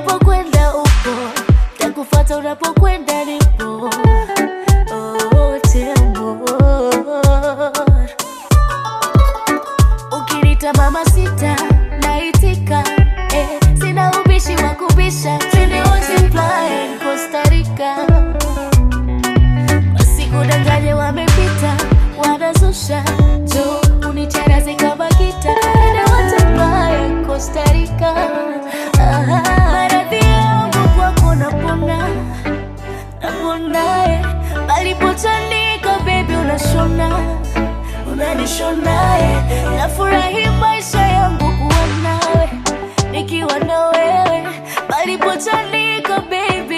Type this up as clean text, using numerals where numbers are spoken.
unapokwenda upo, takufuata unapokwenda nipo. Oh, tembo. Ukinita mama sita, naitika. Sina ubishi wa kubisha. Twende wote fly Costa Rica. Wasikudanganye wamepita, wanazusha. Jo, unicharaze kama kita. Twende wote fly Costa Rica. Maradhi yangu kwako napona, napona. Palipochanika baby unashona, unanishona. Nafurahi maisha yangu kuwa nawe, nikiwa na wewe. Palipochanika baby